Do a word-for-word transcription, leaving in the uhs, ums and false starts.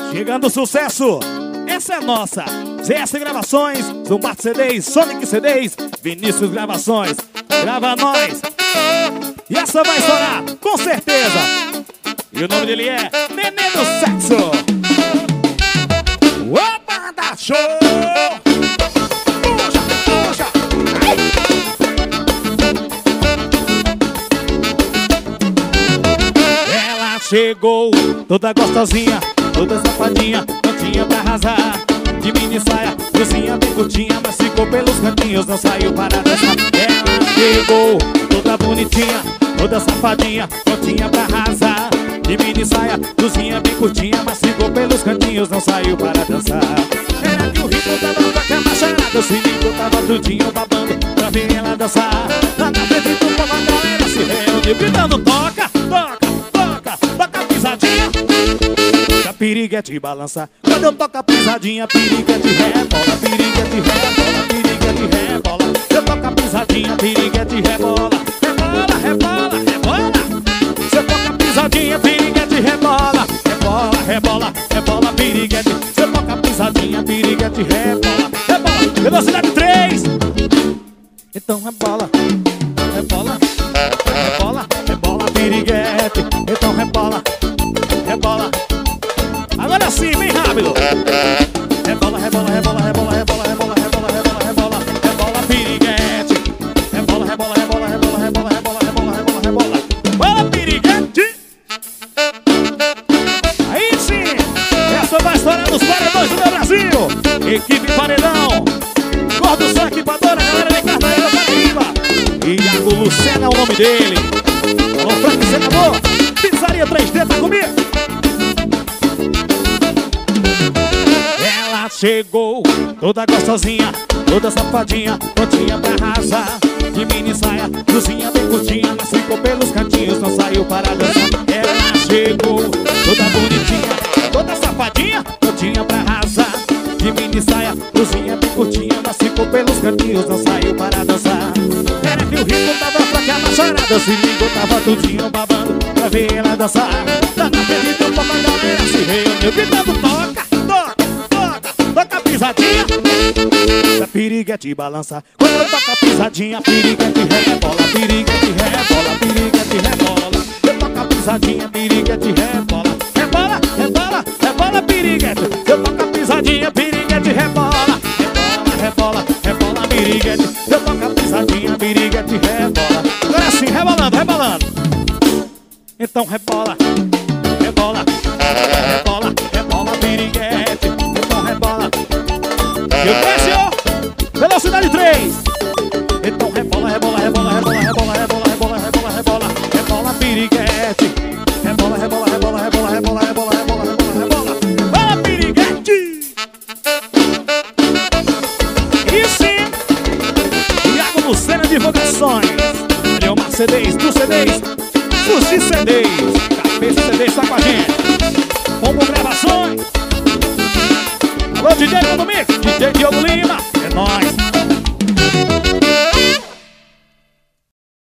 Chegando o sucesso, essa é nossa. Z S Gravações, Zumbat C Ds, Sonic C Ds, Vinícius Gravações. Grava nós. E essa vai estourar, com certeza. E o nome dele é Nenê do Sexo. Opa, dá show! Puxa, puxa! Ela chegou, toda gostosinha, toda safadinha, prontinha pra arrasar. De mini saia, blusinha bem curtinha, mas ficou pelos cantinhos, não saiu para dançar. Ela chegou, toda bonitinha, toda safadinha, prontinha pra arrasar. De mini saia, blusinha bem curtinha, mas ficou pelos cantinhos, não saiu para dançar. Era que o ritmo tava pra cá macharada, o sininho tava tudinho babando pra ver ela dançar. Lá na frente do povo a galera se reuniu, gritando toca, toca, toca, toca a pisadinha. A piriguete balança. Quando eu toco a pisadinha, piriguete rebola, piriguete rebola, piriguete rebola. Eu toco a pisadinha, piriguete rebola, rebola, rebola, rebola. Se eu toco a pisadinha, piriguete rebola, rebola, rebola, rebola, piriguete. Se eu toco a pisadinha, piriguete rebola, rebola. Velocidade três. Então rebola, rebola, rebola, rebola, piriguete. Então rebola, rebola. Agora sim, bem rápido. Rebola, rebola, rebola, rebola, rebola, rebola, rebola, rebola, rebola, rebola, piriguete. Rebola, rebola, rebola, rebola, rebola, rebola, rebola, rebola, rebola. Bola, piriguete. Aí sim, essa vai estourar nos paredões do meu Brasil. Equipe Paredão, Gordo Só Equipadora, galera de Carnaíba, Paraíba. Iago Lucena é o nome dele. Alô, Frank Senador, Pizzaria três D, tá comigo? Chegou, toda gostosinha, toda safadinha, prontinha pra arrasar. De mini saia, blusinha bem curtinha, mas ficou pelos cantinhos, não saiu para dançar. Ela chegou, toda bonitinha, toda safadinha, prontinha pra arrasar. De mini saia, blusinha bem curtinha, mas ficou pelos cantinhos, não saiu para dançar. Era que o ritmo tava pra cá macharada, o sininho tava tudinho babando pra ver ela dançar. Lá na frente do povo a galera se reuniu, gritando toca, toca. Toca a pisadinha, a piriguete balança. Quando eu toco a pisadinha, piriguete rebola, piriguete rebola, piriguete rebola. Eu toco a pisadinha, piriguete rebola, rebola, rebola, rebola, piriguete. Eu toco a pisadinha, piriguete rebola, rebola, rebola, rebola, piriguete. Eu toco a pisadinha, piriguete rebola. Agora sim, rebolando, rebolando. Então rebola, rebola, rebola, rebola, piriguete. Rebola. E o desce, velocidade três. Então rebola, rebola, rebola, rebola, rebola, rebola, rebola, rebola, rebola, rebola, piriguete. Rebola, rebola, rebola, rebola, rebola, rebola, rebola, rebola, rebola, rebola, piriguete. E sim, Iago Lucena Divulgações, Leomar C Ds, do C Ds, Sushi C Ds, Cabeça C Ds tá com a gente. Pombo Gravações. Alô, D J Condomínio, D J Diogo Lima, é nóis.